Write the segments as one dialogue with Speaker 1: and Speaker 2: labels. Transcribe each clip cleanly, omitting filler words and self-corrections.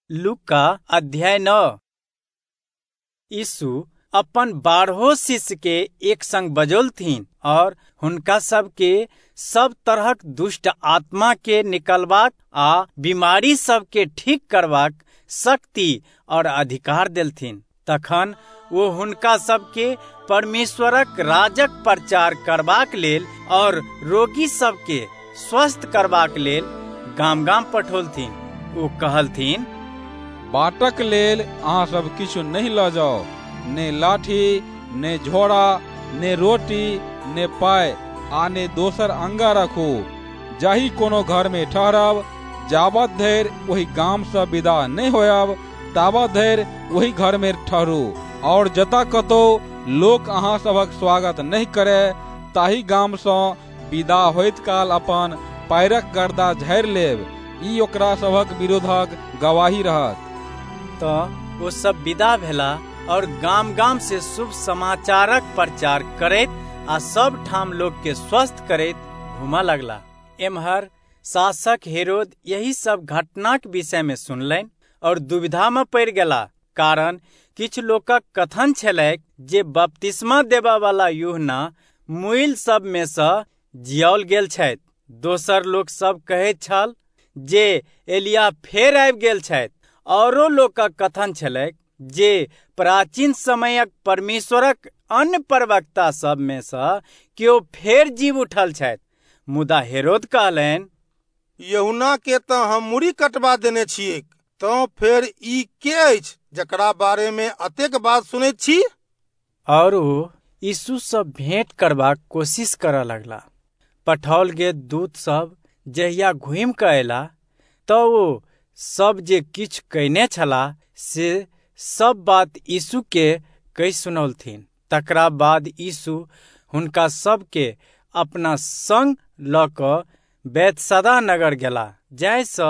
Speaker 1: लूका अध्याय 9। यीशु अपन 12 शिष्य के एक संग बजौलथिन और हुनका सबके सब तरहक दुष्ट आत्मा के निकलबाक आ बीमारी सबके ठीक करबाक शक्ति और अधिकार देलथिन। तखन वो हुनका सबके परमेश्वरक राजक प्रचार करबाक लेल और रोगी सबके स्वस्थ करबाक लेल गाम गाम पठौलथिन। वो कहलथिन,
Speaker 2: बाटक लेल अहाँ सब किछु नहीं ल जाओ, ने लाठी, ने झोड़ा, ने रोटी, ने पाय आ ने दोसर अंगा रखू। जाहि कोनो घर में ठहरब, जाबत धरि वही गाम से विदा नहीं होयब, ताबत धरि वही घर में ठहरू। और जतऽ कतौ लोक अहाँ सबक स्वागत नहीं करे, ताहि गाम से विदा होइत काल अपन पैरक गर्दा झाड़ि लेब। ई ओकरा सबक विरोधक गवाही रहत।
Speaker 1: तो वो सब विदा भेला और गाम गाम से शुभ समाचारक प्रचार करैत आ सब ठाम लोग के स्वस्थ करैत घुमा लगला। एम्हर शासक हेरोद यही सब घटनाक विषय में सुनलनि और दुविधा में पड़ गेला, कारण किछु लोकक कथन छलैक जे बपतिस्मा देबा वाला यूहन्ना मुइल सब में से जियाओल गेल छथि। दोसर लोक सब कहैत छल जे एलिया फेर आबि गेल छथि। औरो लोकक कथन छलैक जे प्राचीन समयक परमेश्वरक अन्य प्रवक्ता सब में से केओ फेर जीव उठल छथि। मुदा हेरोद कहलनि,
Speaker 3: यूहन्ना के तो हम मुड़ी कटवा देने छियै, तो फेर ई के अछि जकरा बारे में अतेक बात सुनैत छी?
Speaker 1: और यीशु सब भेंट करबाक कोशिश करऽ लगला। पठाओल गेल दूत सब जहिया घुमि कऽ अयला तऽ वो सब जे किछु कयने छलाह से सब बात यीशु के कहि सुनौलथिन। तकरा बाद यीशु हुनका सबके अपना संग लऽ कऽ बैतसैदा नगर गेला, जाहिसँ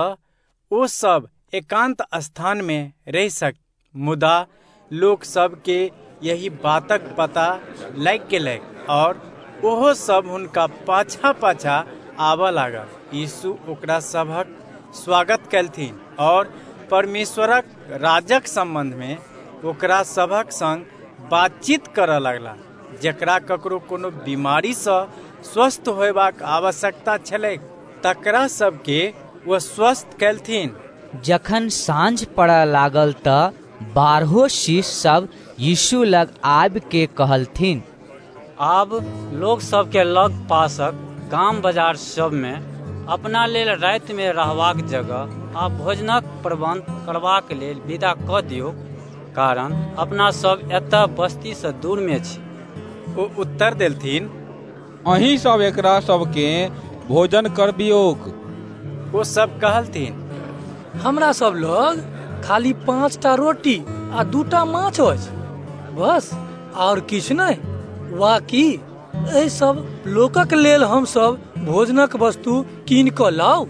Speaker 1: ओ सब एकांत स्थान में रहि सक। मुदा लोक सबके यही बातक पता लागि गेलैक और ओहो सब हुनका पाछा पाछा आबऽ लागल। यीशु ओकरा सबहक स्वागत कलथिन और परमेश्वरक राजक संबंध में ओकरा सबहक संग बातचीत करऽ लगला। जकरा ककरो कोनो बीमारी से स्वस्थ होयबाक आवश्यकता छलै, तकरा सबके वो स्वस्थ कलथिन।
Speaker 4: जखन साँझ पड़ऽ लागल तऽ 12 शिष्य सब यीशु लग आबि के कहलथिन,
Speaker 5: आब लोग सबके लग पासक गाम बाजार सब में अपना लेल राति में रहबाक जगह आ भोजनक प्रबंध करबाक लेल विदा कऽ दियौ, कारण अपना सब एतऽ बस्ती से दूर में छी।
Speaker 1: ओ उत्तर देलथिन,
Speaker 2: अहीं सब एकरा सबके भोजन करबियोक।
Speaker 1: वो सब कहलथिन,
Speaker 6: हमरा सब लोग खाली 5टा रोटी आ 2टा माछ अछि, बस और किछु नहीं। वा की एहि सब लोकक लेल हम सब भोजनक वस्तु कीन कऽ लाउ?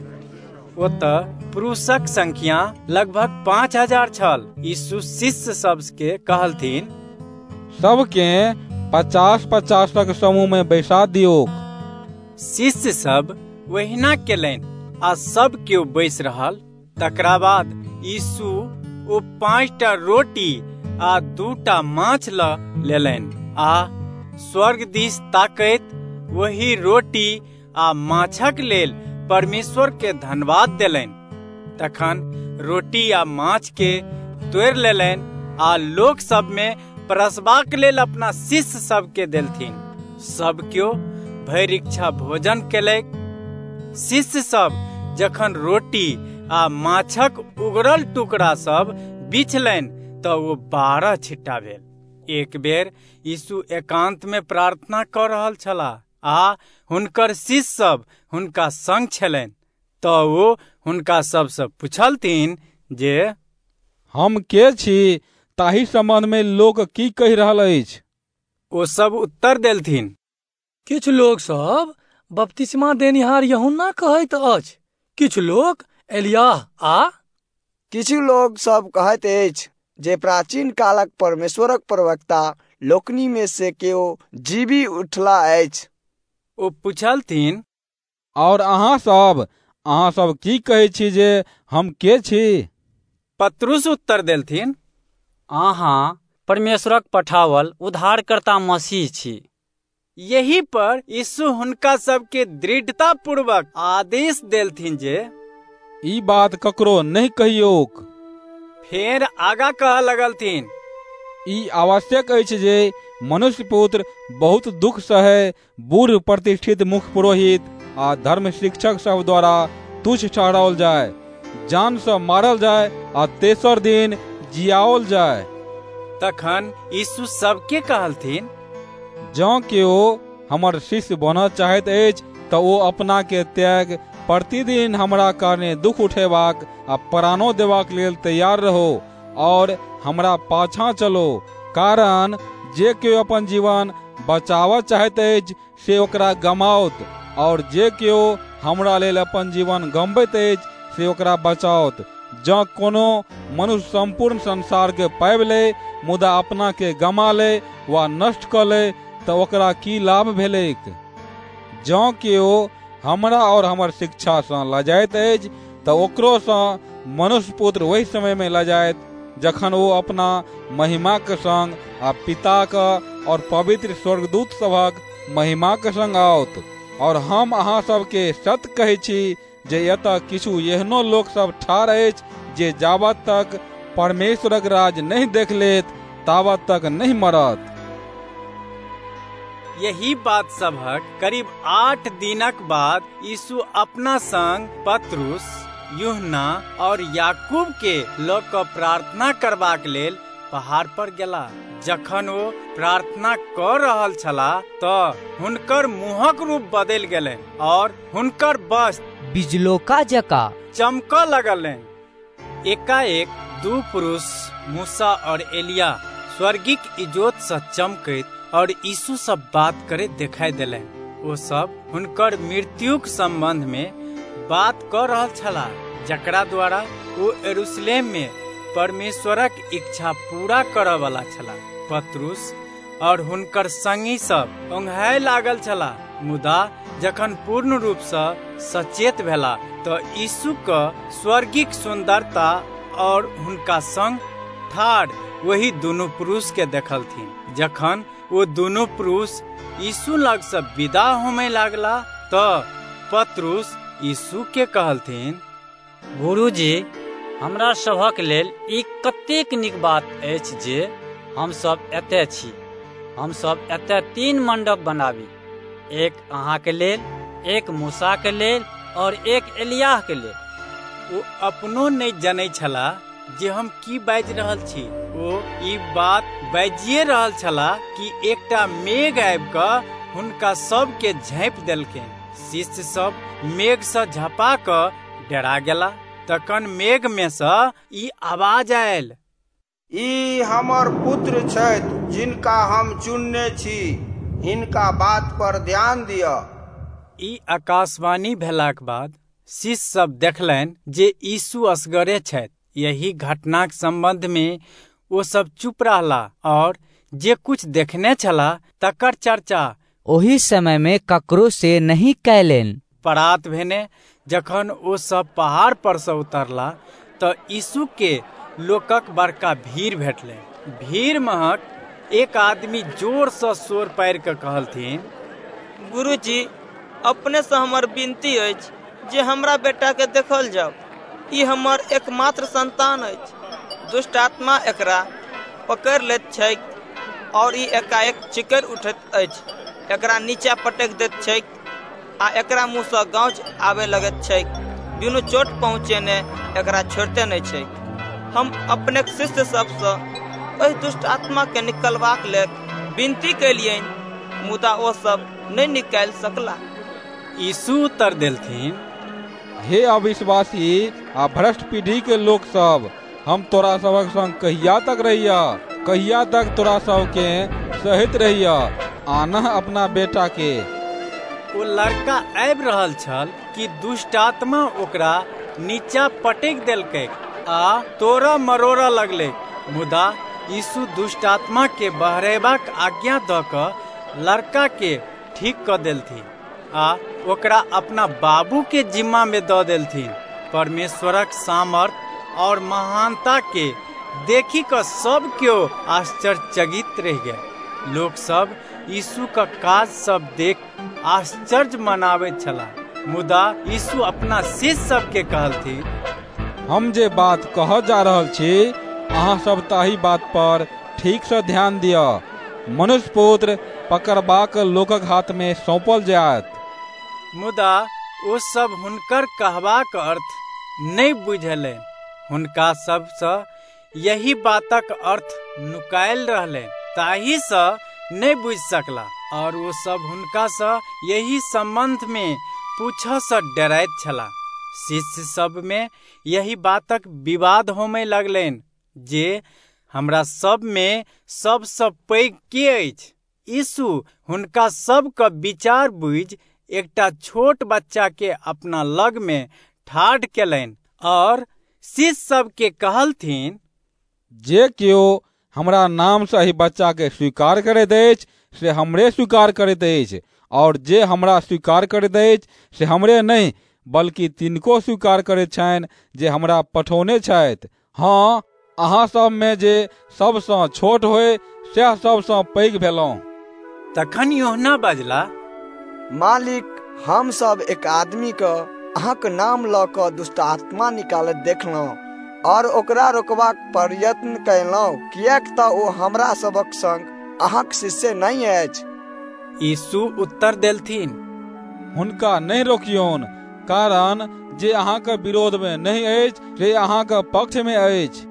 Speaker 1: ओतऽ पुरुषक संख्या लगभग 5000 छल। यीशु शिष्य सबके कहलथिन,
Speaker 2: सबके 50-50 समूह में बैसा दियो।
Speaker 1: शिष्य सब वहिना केलनि आ सब केओ बैस रहल। तकरा बाद यीशु ओ 5टा रोटी आ 2टा माछ लऽ लेलनि आ स्वर्ग दिस ताकैत वही रोटी आ माछक लेल परमेश्वर के धन्यवाद देलनि। तखन रोटी आ माछ के तोड़ि लेलनि आ लोक सब में परसबाक लेल अपना शिष्य सब के देलथिन। सब केओ भरि इच्छा भोजन केलक। शिष्य सब जखन रोटी आ माछक उगरल टुकड़ा सब बिछलनि तऽ वो 12 छिट्टा भेल। एक बेर यीशु एकांत में प्रार्थना कऽ रहल छलाह आ हुनकर शिष्य सब हुनका संग छलनि। तऽ वो हुनका सबसँ पुछलथिन जे
Speaker 2: हम के छी, ताहि संबंध में लोक की कहि रहल अछि?
Speaker 1: ओ सब उत्तर देलथिन,
Speaker 6: किछु लोग सब बपतिस्मा देनिहार यूहन्ना कहैत अछि, किछु लोग एलियाह आ
Speaker 7: किछु लोग सब कहैत अछि जे प्राचीन कालक परमेश्वरक प्रवक्ता लोकनि में से केओ जीवी उठला अछि।
Speaker 1: ओ पुछलथिन,
Speaker 2: और अहाँ सब की कहै छी जे हम के छी?
Speaker 1: पतरुस उत्तर देलथिन,
Speaker 5: अहाँ परमेश्वरक पठावल उद्धारकर्ता मसीह छी।
Speaker 1: यही पर यीशु हुनका सबके दृढ़ता पूर्वक आदेश देलथिन जे
Speaker 2: ई बात ककरो नहीं कहियोक।
Speaker 1: फेर आगा कह लगलथिन,
Speaker 2: ई आवश्यक अछि जे मनुष्य पुत्र बहुत दुख सहे, बूढ़ प्रतिष्ठित मुख्य पुरोहित आ धर्म शिक्षक सब द्वारा तुच्छ ठहराओल जाय, जान से मारल जाय आ तेसर दिन जियाओल जाय।
Speaker 1: तखन यीशु सबके कहलथिन,
Speaker 2: जँ केओ हमर शिष्य बनऽ चाहैत अछि तऽ ओ अपना के त्याग, प्रतिदिन हमरा कारणे दुख उठेबाक आ प्राणो देबाक लेल तैयार रहो और हमरा पाछाँ चलो। कारण जे केओ अपन जीवन बचावऽ चाहैत अछि से ओकरा गमाओत, और जे केओ हमरा लेल अपन जीवन गमबैत अछि से ओकरा बचाओत। जँ कोनो मनुष्य संपूर्ण संसार के पाबि ले मुदा अपना के गमा ले वा नष्ट कऽ ले तऽ ओकरा की लाभ भेलैक। जँ केओ हमरा और हमर शिक्षा सँ लजाइत अछि तऽ ओकरो सँ मनुष्य पुत्र वही समय में लजाइत जखन ओ अपना महिमा के संग आ पिता के और पवित्र स्वर्गदूत सभक महिमा के संग आओत। और हम अहाँ सबके सत्य कहै छी जे एतऽ किछु एहनो लोक सब ठाढ़ अछि जे जाबत तक परमेश्वरक राज नहीं देख लेत ताबत तक नहीं मरत।
Speaker 1: यही बात सबहक करीब 8 दिनक बाद यीशु अपना संग पतरुस, यूहन्ना और याकूब के लऽ कऽ प्रार्थना करबाक लेल पहाड़ पर गेला। जखन ओ प्रार्थना कर रहल छलाह तऽ हुनकर मुँहक रूप बदलि गेलनि और हुनकर वस्त्र
Speaker 4: बिजलोका जकाँ
Speaker 1: चमकऽ लगलनि। एकाएक 2 पुरुष मूसा और एलिया स्वर्गिक इजोत सँ चमकैत और यीशु सब बात करे दिखाई देलनि। ओ सब हुनकर मृत्युक संबंध में बात कर रहल छलाह, जकरा द्वारा वो यरूशलेम में परमेश्वरक इच्छा पूरा करऽ वाला छलाह। पतरुस और हुनकर संगी सब ओंघाय लागल छलाह, मुदा जखन पूर्ण रूप से सचेत भेला तो यीशु के स्वर्गिक सुंदरता और हुनका संग ठाढ़ वही दोनों पुरुष के देखलथिन। जखन वो दोनों पुरुष यीशु लग से विदा होमे लागला तो पतरुस यीशु के कहलथिन,
Speaker 5: गुरुजी, हमरा सभक लेल ई कतेक नीक बात अछि जे हम सब एतय छी। हम सब एतय 3 मंडप बनाबी, एक अहाँ के लेल, एक मूसा के लेल और एक एलियाह के लेल।
Speaker 1: वो अपनो नहीं जनै छलाह जे हम की बाजि रहल छी। वो ई बात बाजिए रहल छलाह कि एकटा मेघ आबि कऽ हुनका सब के झाँपि देलकै। शिष्य सब मेघ से झपा कऽ डरा गेला। तखन मेघ में से ई आवाज आयल,
Speaker 8: ई हमर पुत्र छथि जिनका हम चुनने छी, हिनका बात पर ध्यान दिअ।
Speaker 1: ई आकाशवाणी भेलाक बाद शिष्य सब देखलनि जे यीशु असगरे छथि। यही घटनाक संबंध में वो सब चुप रहला और जे कुछ देखने छला तकर चर्चा
Speaker 4: ओही समय में ककरो से नहीं कैलेन।
Speaker 1: परात भेने जखन ओ सब पहाड़ पर से उतरला तो यीशु के लोकक बड़का भीड़ भेटले। भीड़ महक एक आदमी जोर से शोर पारि के कहलथिन,
Speaker 9: गुरुजी, अपने से हमर विनती अछि जे हमरा बेटा के देखल जाओ। ई हमर एकमात्र संतान अछि। दुष्ट आत्मा एकरा पकड़ लैत छैक और ई एकाएक चिकर उठैत अछि, एकरा नीचा पटक दैत छैक आ एकरा मुँह से गाँच आबे लगैत छैक। बिनु चोट पहुँचेने एकरा छोड़ते नहीं छैक। हम अपने शिष्य सबसँ एहि दुष्ट आत्मा के निकलबाक लेल विनती केलियनि, मुदा ओ सब नहीं निकालि सकला।
Speaker 1: यीशु उत्तर देलथिन,
Speaker 2: हे अविश्वासी आ भ्रष्ट पीढ़ी के लोक सब, हम तोरा सबक संग कहिया तक रहिया? कहिया तक तोरा सबके सहित रहिया? आनह अपना बेटा के।
Speaker 1: वो लड़का आबि रहल छल कि दुष्ट आत्मा ओकरा नीचा पटक देलकै आ तोरा मरोड़ा लगले। मुदा यीशु दुष्ट आत्मा के बहरेबाक आज्ञा दऽ कऽ लड़का के ठीक कऽ देलथिन आ ओकरा अपना बाबू के जिम्मा में दऽ देलथिन। परमेश्वरक सामर्थ और महानता के देखी क सब क्यों आश्चर्यचकित रह गए। लोग सब यीशु का काज सब देख आश्चर्य मनावे छला। मुदा यीशु अपना शिष्य सब के कहलथि,
Speaker 2: हम जे बात कह जा रहल छी अहाँ सब ताही बात पर ठीक से ध्यान दिया। मनुष्य पुत्र पकड़बाक लोकक हाथ में सौंपल जायत।
Speaker 1: मुदा ओ सब हुनकर कहबाक अर्थ नहीं बुझले। हुनका सबसँ यही बातक अर्थ नुकायल रहले, ताही से नहीं बुझ सकला। और वो सब हुनका से यही संबंध में पूछा से डराइत छला। शिष्य सब में यही बातक विवाद होमे लगलैन जे हमरा सब में सबसँ पैघ के अछि। यीशु हुनका सब का विचार बुझ एकटा छोट बच्चा के अपना लग में ठाढ़ केलनि और शिष्य सब के कहलथिन,
Speaker 2: जे केओ हमरा नाम से ही बच्चा के स्वीकार करैत अछि से हमरे स्वीकार करैत अछि, और जे हमरा स्वीकार करैत अछि से हमरे नहीं बल्कि तिनको स्वीकार करैत छनि जे हमरा पठौने छथि। हाँ, अहाँ सब में जे सबसँ छोट होय सएह सबसँ पैघ भेलहुँ।
Speaker 1: तखन यूहन्ना बजला,
Speaker 7: मालिक, हम सब एक आदमी के अहाँक नाम लऽ कऽ दुष्ट आत्मा निकालत देखलहुँ और ओकरा रोकबाक प्रयत्न कयलहुँ, किएक तऽ ओ हमरा सबक संग अहाँक शिष्य नहीं अछि।
Speaker 1: यीशु उत्तर देलथिन,
Speaker 2: हुनका नहीं रोकियौन, कारण जे अहाँक विरोध में नहीं अछि से अहाँक पक्ष में अछि।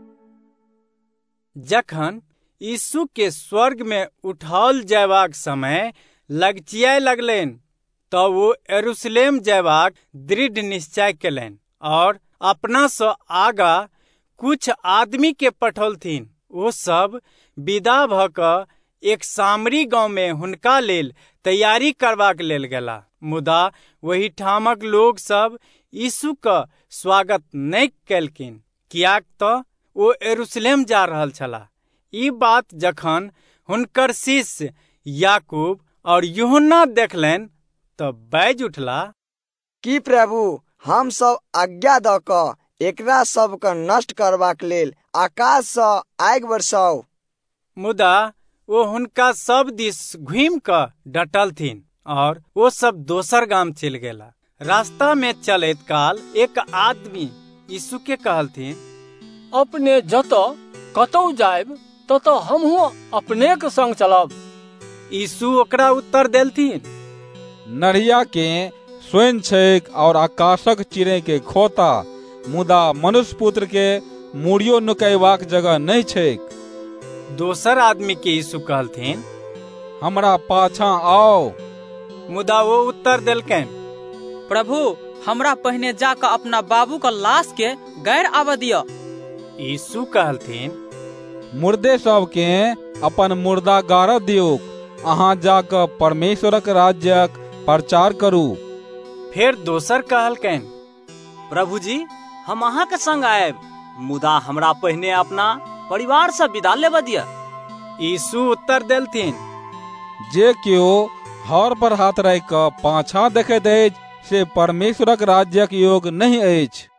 Speaker 1: जखन यीशु के स्वर्ग में उठाओल जयबाक समय लगचियाए लगलैन तऽ वो यरूशलेम जयबाक दृढ़ निश्चय केलनि और अपना सँ आगा कुछ आदमी के पठौलथिन। वो सब विदा भऽ कऽ एक सामरी गांव में हुनका लेल तैयारी करबाक लेल गेला। मुदा वही ठामक लोग सब यीशु का स्वागत नहीं केलखिन, कियाक तऽ वो यरूशलेम जा रहल छला। ई बात जखन हुनकर शिष्य याकूब और यूहन्ना देखलनि तऽ बाजि उठला,
Speaker 7: की प्रभु, हम सब आज्ञा दऽ कऽ एकरा सब के नष्ट करबाक लेल आकाश सँ आगि बरसाउ।
Speaker 1: मुदा वो हुनका सब दिस घुमि कऽ डटलथिन और वो सब दोसर गाम चलि गेला। रास्ता में चलैत काल एक आदमी यीशु के कहलथिन,
Speaker 6: अपने जतऽ कतौ जायब ततऽ हमहूँ अपने के संग चलब।
Speaker 1: यीशु ओकरा उत्तर देलथिन,
Speaker 2: नढ़िया के स्वयं छैक और आकाशक चिड़ै के खोता, मुदा मनुष्य पुत्र के मूड़ियो नुकैबाक जगह नहीं छैक।
Speaker 1: दोसर आदमी के यीशु कहलथिन,
Speaker 2: हमरा पाछाँ आओ।
Speaker 1: मुदा वो उत्तर देलकैन,
Speaker 9: प्रभु, हमरा पहिने जाकर अपना बाबू का लाश के गैर आबऽ दिया।
Speaker 1: यीशु कहलथिन,
Speaker 2: मुर्दे सबके अपन मुर्दा गाड़ऽ दियौक, अहाँ जाकर परमेश्वरक राज्यक प्रचार करू।
Speaker 1: फिर दोसर कहलकैन,
Speaker 10: प्रभु जी, हम अहाँ के संग आयब, मुदा हमरा पहिने अपना परिवार से विदा लेबऽ दिया।
Speaker 1: यीशु उत्तर देलथिन,
Speaker 2: जे केओ हर पर हाथ राखि कऽ पाछाँ देखैत अछि से परमेश्वरक राज्यक योग नहीं अछि।